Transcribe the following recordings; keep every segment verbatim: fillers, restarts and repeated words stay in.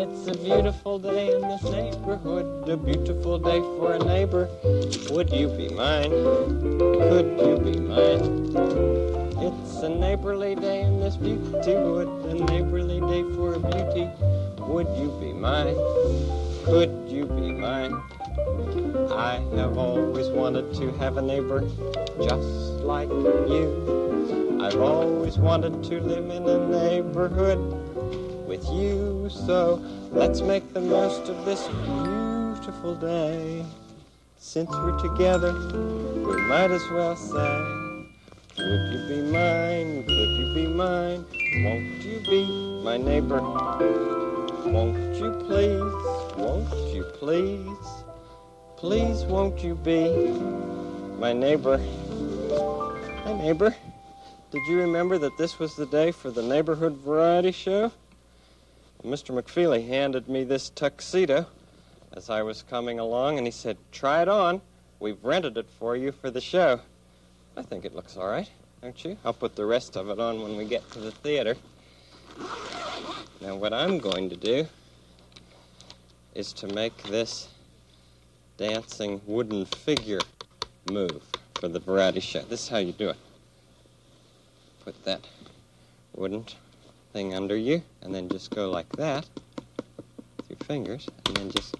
It's a beautiful day in this neighborhood, a beautiful day for a neighbor. Would you be mine? Could you be mine? It's a neighborly day in this beauty wood, a neighborly day for a beauty. Would you be mine? Could you be mine? I have always wanted to have a neighbor just like you. I've always wanted to live in a neighborhood with you. So let's make the most of this beautiful day. Since we're together, we might as well say, would you be mine? Could you be mine? Won't you be my neighbor? Won't you please? Won't you please? Please won't you be my neighbor? Hi, neighbor. Did you remember that this was the day for the neighborhood variety show? Well, Mister McFeely handed me this tuxedo as I was coming along, and he said, try it on. We've rented it for you for the show. I think it looks all right, don't you? I'll put the rest of it on when we get to the theater. Now, what I'm going to do is to make this dancing wooden figure move for the variety show. This is how you do it. Put that wooden thing under you, and then just go like that with your fingers, and then just...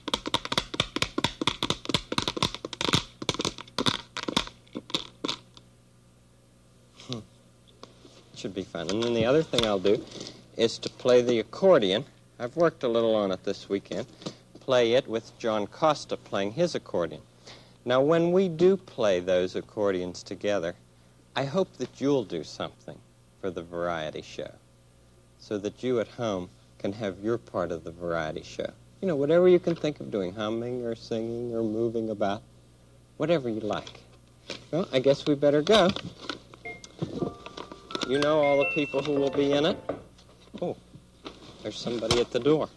Hmm. Should be fun. And then the other thing I'll do is to play the accordion. I've worked a little on it this weekend. Play it with John Costa playing his accordion. Now, when we do play those accordions together, I hope that you'll do something for the variety show so that you at home can have your part of the variety show. You know, whatever you can think of doing, humming or singing or moving about, whatever you like. Well, I guess we better go. You know all the people who will be in it? Oh, there's somebody at the door.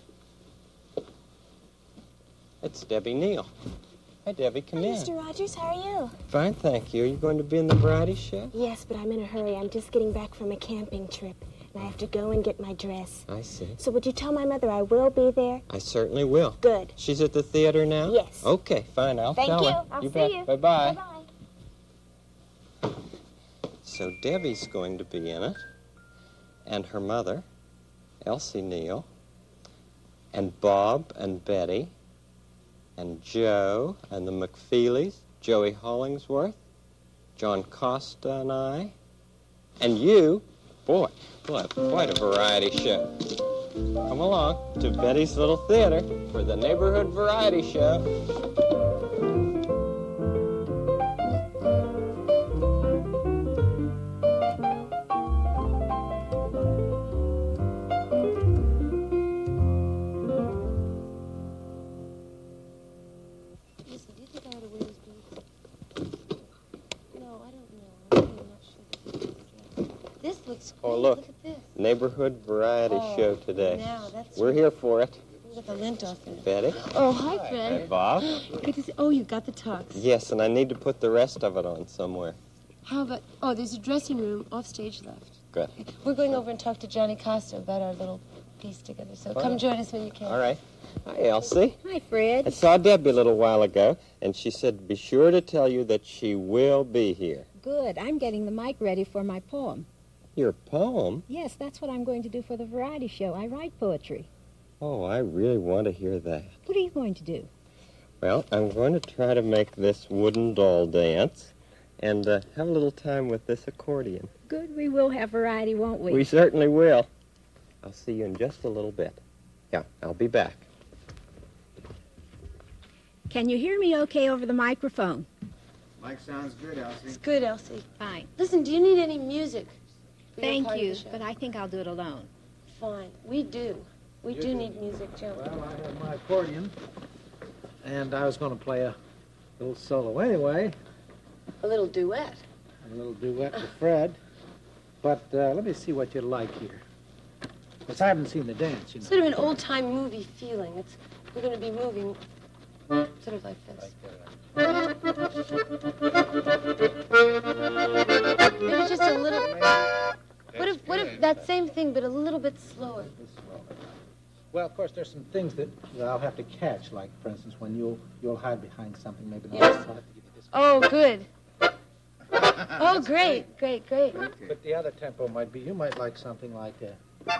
It's Debbie Neal. Hi, Debbie, come in. Mister Rogers, how are you? Fine, thank you. Are you going to be in the variety show? Yes, but I'm in a hurry. I'm just getting back from a camping trip, and I have to go and get my dress. I see. So would you tell my mother I will be there? I certainly will. Good. She's at the theater now? Yes. Okay, fine. I'll Thank tell you. her. I'll you see bet. you. Bye-bye. Bye-bye. So Debbie's going to be in it, and her mother, Elsie Neal, and Bob and Betty, and Joe, and the McFeelys, Joey Hollingsworth, John Costa and I, and you. Boy, boy, quite a variety show. Come along to Betty's Little Theater for the Neighborhood Variety Show. Oh, look, look at this. Neighborhood Variety Oh, Show today. Now, that's We're here for it. With the lint off it. Betty. Oh, hi, Fred. Hey, Bob. Good to see. Oh, you got the tux. Yes, and I need to put the rest of it on somewhere. How about... Oh, there's a dressing room off stage left. Good. We're going over and talk to Johnny Costa about our little piece together, so come right. join us when you can. All right. Hi, Elsie. Hi, Fred. I saw Debbie a little while ago, and she said be sure to tell you that she will be here. Good. I'm getting the mic ready for my poem. Your poem? Yes, that's what I'm going to do for the variety show. I write poetry. Oh, I really want to hear that. What are you going to do? Well, I'm going to try to make this wooden doll dance and uh, have a little time with this accordion. Good. We will have variety, won't we? We certainly will. I'll see you in just a little bit. Yeah, I'll be back. Can you hear me okay over the microphone? Mike sounds good, Elsie. It's good, Elsie. Fine. Listen, do you need any music? for your Thank part of you, the show? but I think I'll do it alone. Fine. We do. We You do do. need music, Joe. Well, I have my accordion, and I was going to play a little solo anyway, A little duet. a little duet with Fred. But uh, let me see what you like here. Because I haven't seen the dance, you know. Sort of an old-time movie feeling. It's We're going to be moving sort of like this. Maybe just a little... What if, what if that same thing, but a little bit slower? Well, of course, there's some things that, that I'll have to catch, like, for instance, when you'll you'll hide behind something, maybe Yes. I'll have to give you this. Oh, good. Oh, great, great, great. But the other tempo might be, you might like something like a...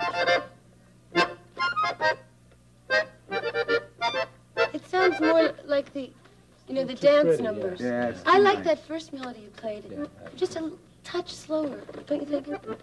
It sounds more like the, you know, the Too dance pretty, yeah. numbers. Yeah, it's I too like nice. that first melody you played. Yeah. Just a touch slower, don't you think?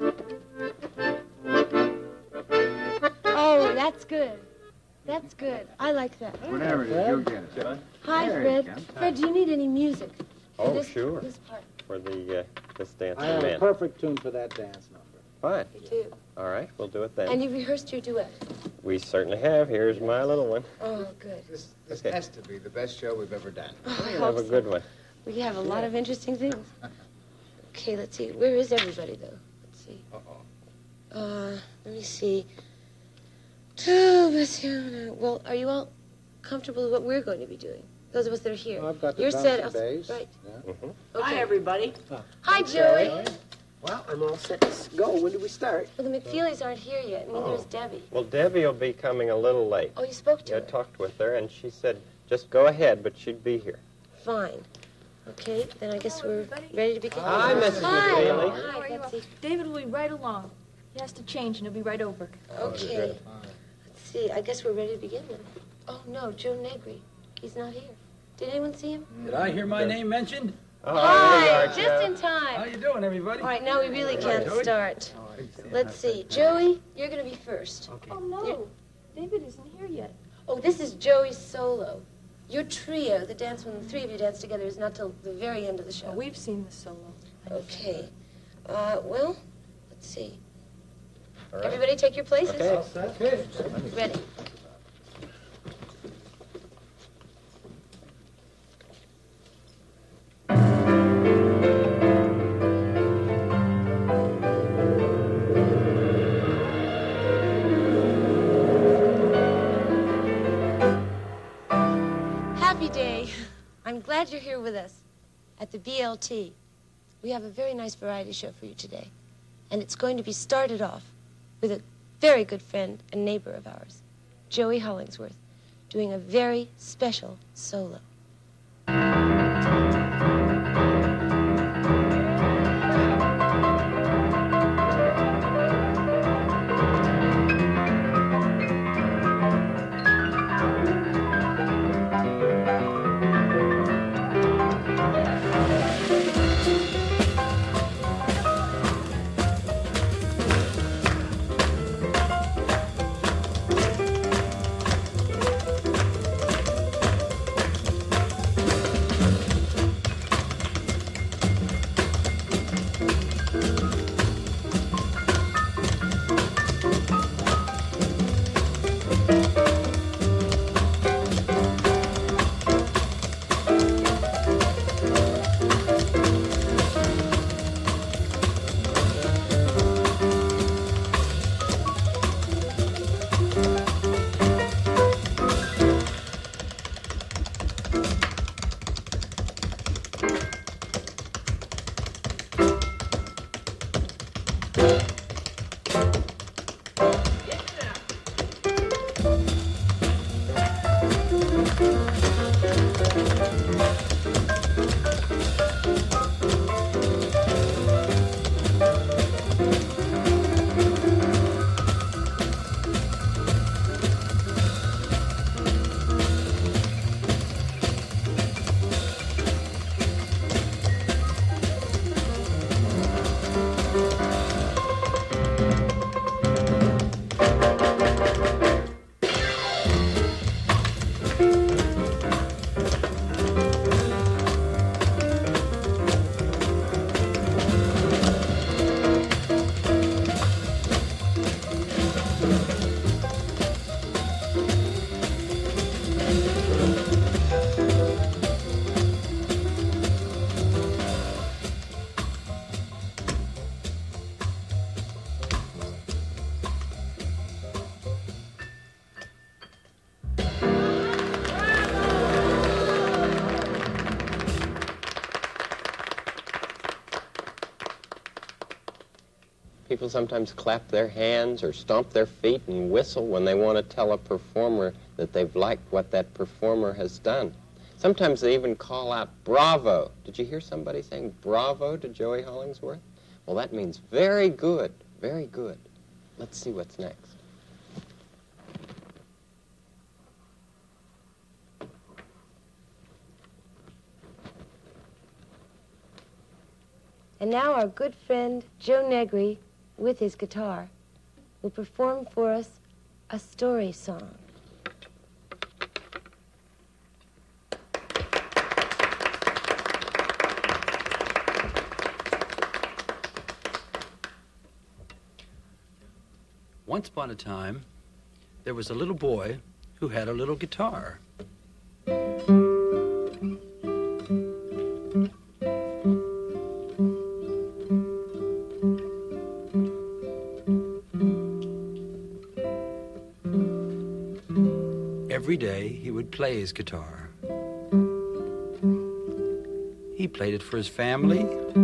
Oh, that's good. That's good. I like that. Whatever it is, you'll get it. Hi, There you Fred. go. Fred, do you need any music? for Oh, this, sure. This part. For the, uh, this dancing I have a man. perfect tune for that dance number. Fine. You do. All right, we'll do it then. And you rehearsed your duet. We certainly have. Here's my little one. Oh, good. This, this Okay. has to be the best show we've ever done. Oh, I Have hope a so. good one. We have a lot of interesting things. Okay, let's see. Where is everybody, though? Let's see. Uh-oh. Uh, let me see. Well, are you all comfortable with what we're going to be doing? Those of us that are here. Well, I've got the You're drums set. and I'll- bass. Right. Yeah. Mhm. Okay. Hi, everybody. Hi, Joey. Well, I'm all set to go. When do we start? Well, the McFeelys aren't here yet. Neither is Oh. Debbie. Well, Debbie will be coming a little late. Oh, you spoke to I her? talked with her, and she said, just go ahead, but she'd be here. Fine. Okay, then I guess we're ready to begin. Hi, Missus Hi. McFeely. Hi, How are you? Betsy. David will be right along. He has to change, and he'll be right over. Okay. Let's see. I guess we're ready to begin then. Oh, no, Joe Negri. He's not here. Did anyone see him? Did I hear my name mentioned? Oh, Hi, there you are, just Joe. in How time. you doing, everybody? All right, now we really can't Joey. start. Let's see. Joey, you're going to be first. Oh, no. David isn't here yet. Oh, this is Joey's solo. Your trio, the dance when the three of you dance together, is not till the very end of the show. Oh, we've seen the solo. Okay. Uh, well, let's see. All right. Everybody take your places. Okay. Ready. Happy day. I'm glad you're here with us at the B L T. We have a very nice variety show for you today. And it's going to be started off with a very good friend and neighbor of ours, Joey Hollingsworth, doing a very special solo. People sometimes clap their hands or stomp their feet and whistle when they want to tell a performer that they've liked what that performer has done. Sometimes they even call out, bravo. Did you hear somebody saying bravo to Joey Hollingsworth? Well, that means very good, very good. Let's see what's next. And now our good friend Joe Negri, with his guitar, will perform for us a story song. Once upon a time, there was a little boy who had a little guitar. Every day, he would play his guitar. He played it for his family.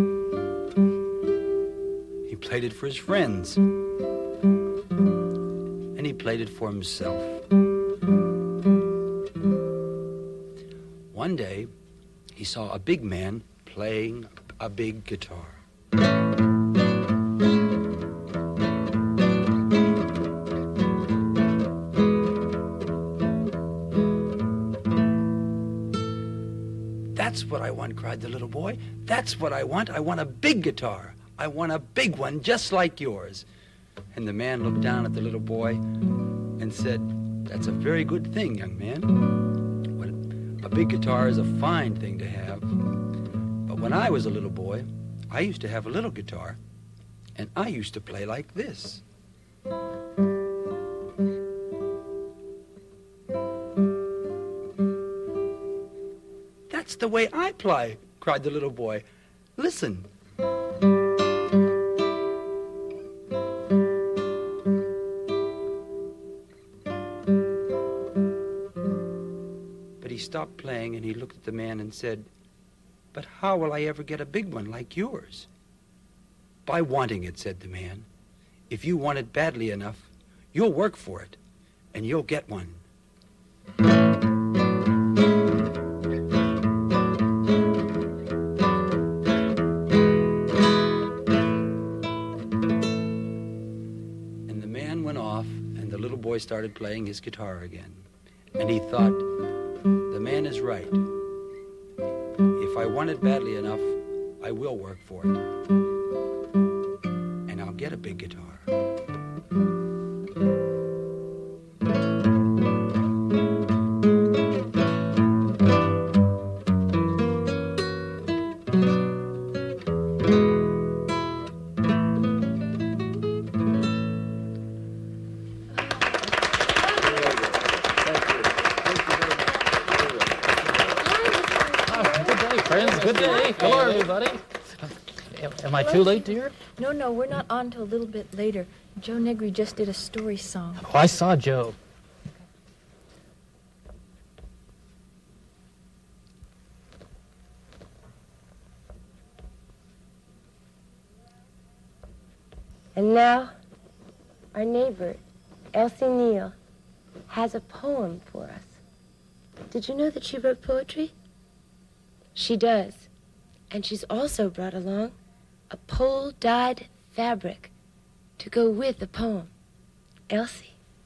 He played it for his friends. And he played it for himself. One day, he saw a big man playing a big guitar. That's what I want, cried the little boy. That's what I want. I want a big guitar. I want a big one just like yours. And the man looked down at the little boy and said, that's a very good thing, young man. But a big guitar is a fine thing to have. But when I was a little boy, I used to have a little guitar, and I used to play like this. That's the way I play, cried the little boy. Listen. But he stopped playing and he looked at the man and said, but how will I ever get a big one like yours? By wanting it, said the man. If you want it badly enough, you'll work for it, and you'll get one. Boy started playing his guitar again, and he thought, the man is right. If I want it badly enough, I will work for it, and I'll get a big guitar. Am I too late, dear? No, no, we're not on till a little bit later. Joe Negri just did a story song. Oh, I saw Joe. And now, our neighbor, Elsie Neal, has a poem for us. Did you know that she wrote poetry? She does. And she's also brought along a pole-dyed fabric to go with the poem. Elsie.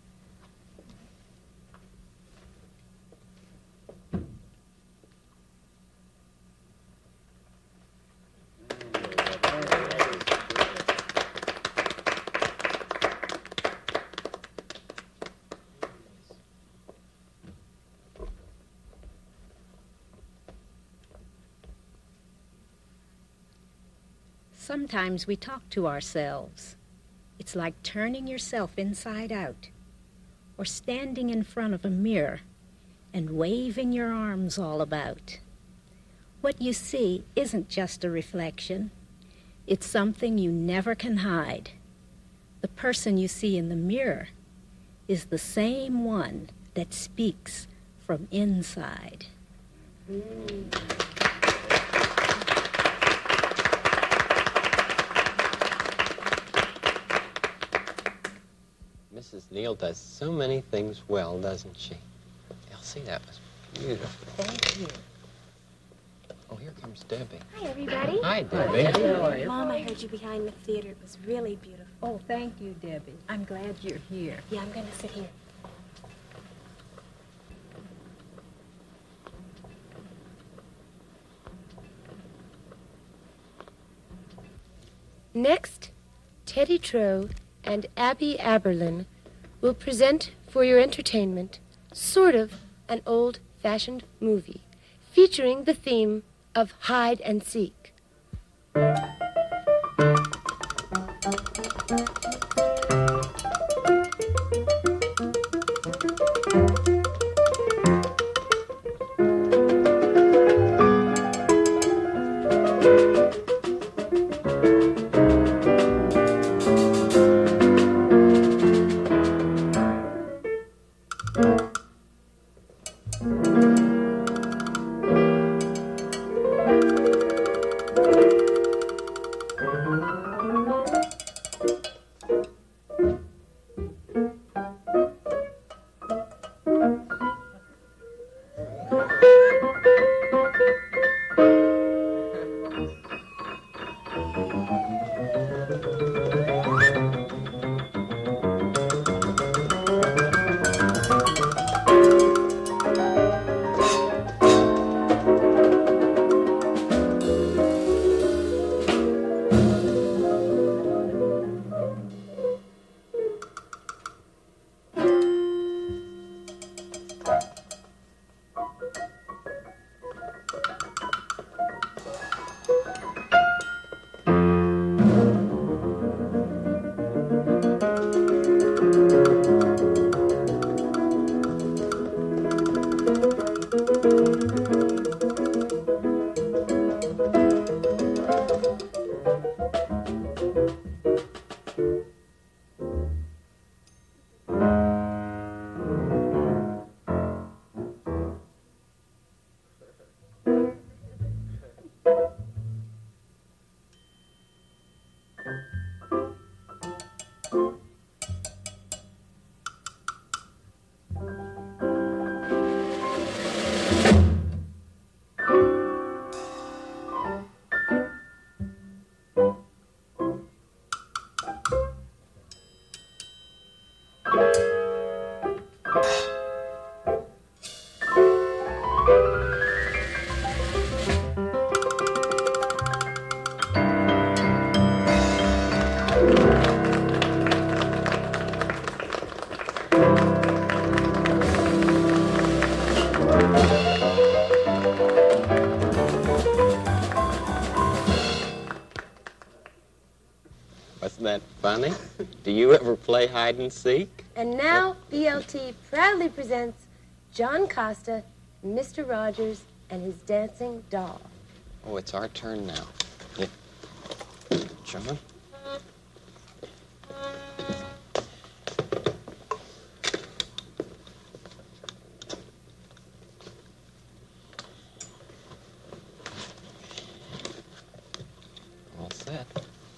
Sometimes we talk to ourselves. It's like turning yourself inside out, or standing in front of a mirror and waving your arms all about. What you see isn't just a reflection. It's something you never can hide. The person you see in the mirror is the same one that speaks from inside. Mm. Missus Neal does so many things well, doesn't she? Elsie, that was beautiful. Thank you. Oh, here comes Debbie. Hi, everybody. Hi, Debbie. Mom, I heard you behind the theater. It was really beautiful. Oh, thank you, Debbie. I'm glad you're here. Yeah, I'm going to sit here. Next, Teddy Troe and Abby Aberlin will present for your entertainment sort of an old-fashioned movie featuring the theme of hide and seek. Wasn't that funny? Do you ever play hide and seek? And now B L T proudly presents John Costa, Mister Rogers, and his dancing doll. Oh, it's our turn now. Yeah. John? All set.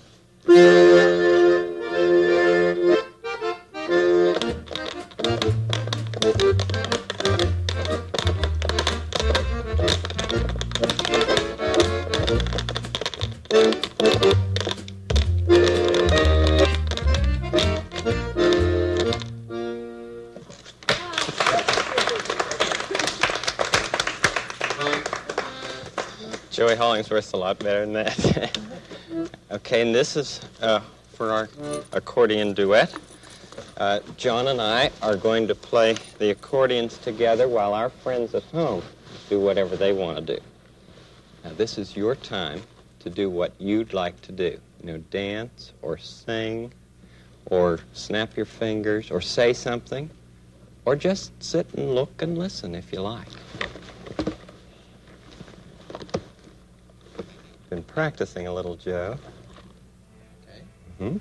Joey Hollingsworth's a lot better than that. Okay, and this is uh, for our accordion duet. Uh, John and I are going to play the accordions together while our friends at home do whatever they want to do. Now, this is your time to do what you'd like to do. You know, dance or sing or snap your fingers or say something or just sit and look and listen if you like. Been practicing a little, Joe. Okay. Mm-hmm.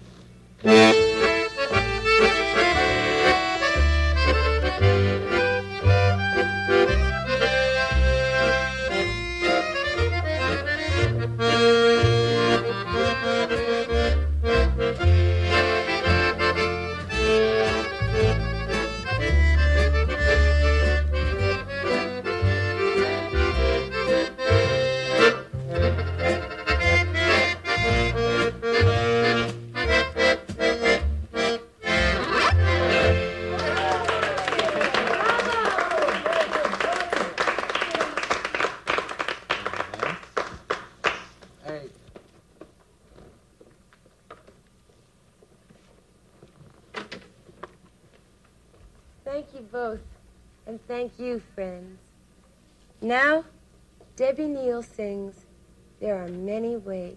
thank you both. And thank you, friends. Now, Debbie Neal sings There Are Many Ways.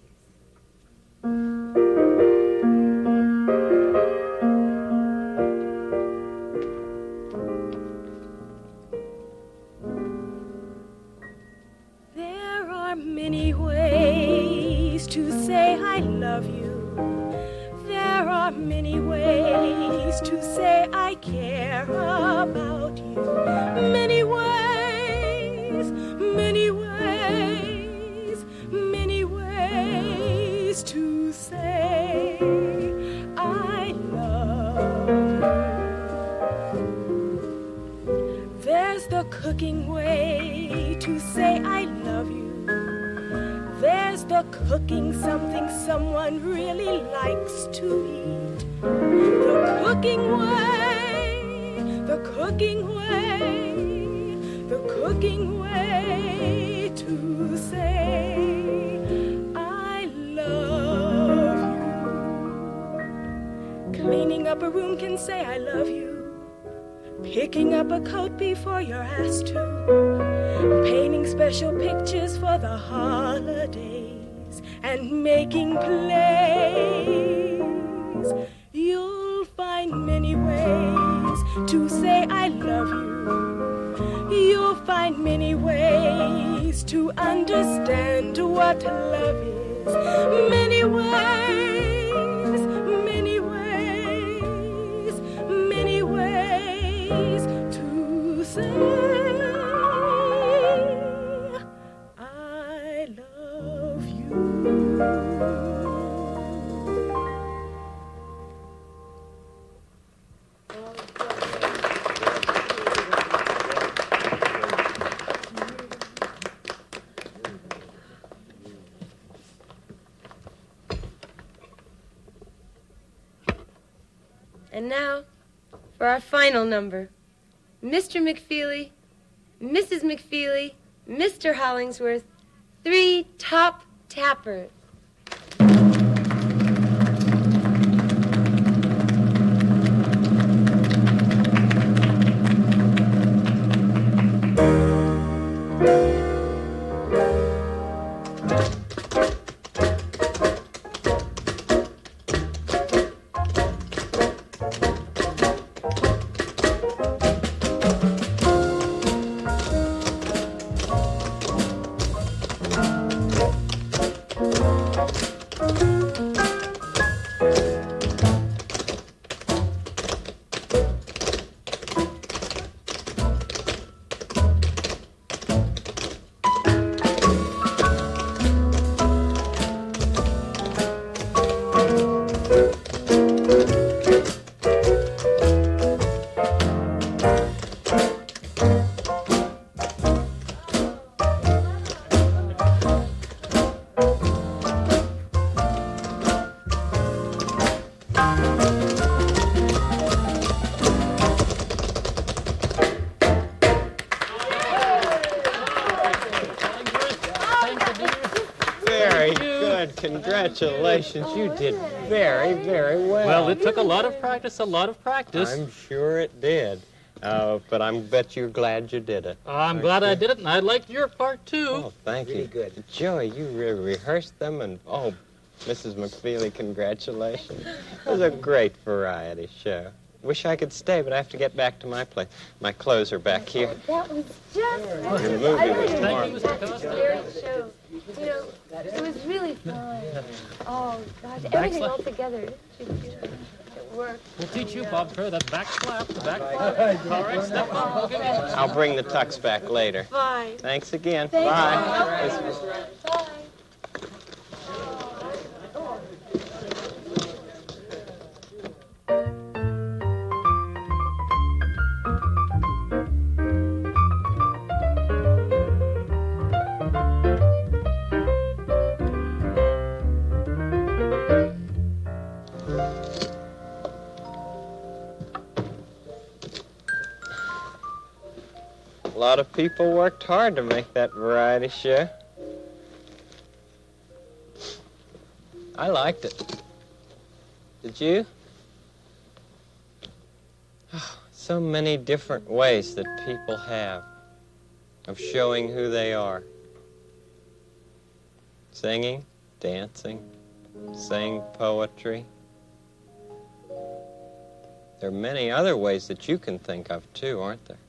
There are many ways to say I love you. There are many ways to say I care about you. Many ways, many ways, many ways to say I love you. There's the cooking way to say I love you. There's the cooking something someone really likes to eat. The cooking way, the cooking way, the cooking way to say I love you. Cleaning up a room can say I love you. Picking up a coat before you're asked to. Painting special pictures for the holidays and making plays. You'll find many ways to say I love you. You'll find many ways to understand what love is. Many ways, many ways, many ways to say And now, for our final number, Mister McFeely, Missus McFeely, Mister Hollingsworth, three top tappers. Congratulations, you did very, very well. Well, it took a lot of practice, a lot of practice. I'm sure it did. Uh, but I bet you're glad you did it. I'm glad I did it, and I liked your part, too. Oh, thank you. Good. Joey, you really rehearsed them, and, oh, Missus McFeely, congratulations. It was a great variety show. Wish I could stay, but I have to get back to my place. My clothes are back here. That was just The movie I was really marvelous. enjoyed that very show. You know, it was really fun. Oh, gosh, Back everything slap. all together. It, it worked. We'll teach you, Bob Kerr, that back slap, the back slap. All right, step on, we'll give you. I'll bring the tux back later. Bye. Thanks again. Thank Bye. you. Bye. A lot of people worked hard to make that variety show. I liked it. Did you? Oh, So many different ways that people have of showing who they are. Singing, dancing, saying poetry. There are many other ways that you can think of too, aren't there?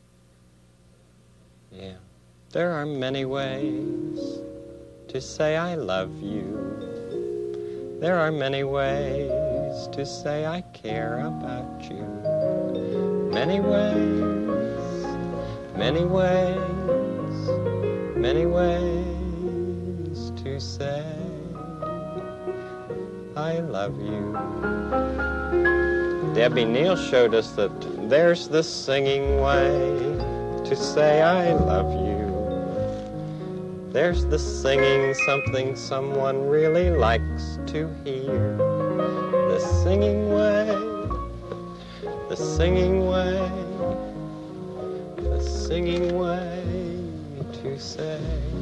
Yeah. There are many ways to say I love you. There are many ways to say I care about you. Many ways, many ways, many ways to say I love you. Debbie Neal showed us that there's the singing way to say I love you. There's the singing something someone really likes to hear. The singing way, the singing way, the singing way to say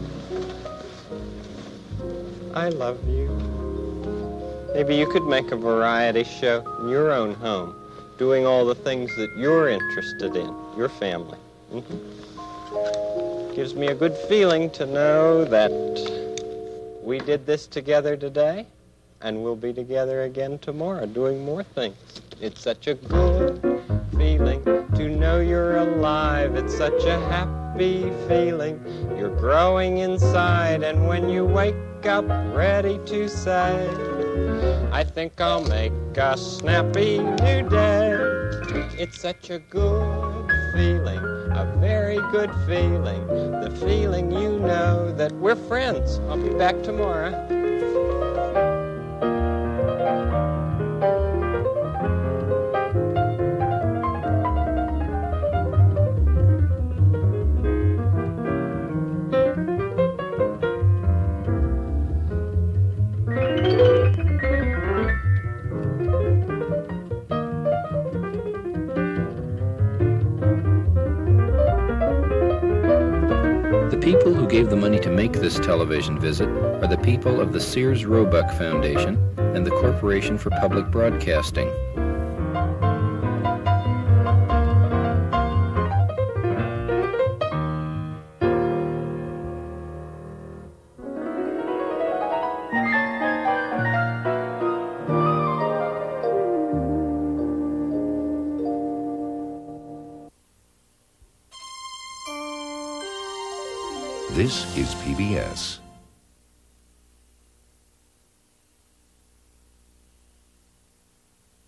I love you. Maybe you could make a variety show in your own home, doing all the things that you're interested in, your family. Mm-hmm. Gives me a good feeling to know that we did this together today, and we'll be together again tomorrow doing more things. It's such a good feeling to know you're alive. It's such a happy feeling. You're growing inside, and when you wake up ready to say, I think I'll make a snappy new day. It's such a good feeling, a very good feeling, the feeling you know that we're friends. I'll be back tomorrow. The people who gave the money to make this television visit are the people of the Sears Roebuck Foundation and the Corporation for Public Broadcasting. This is P B S.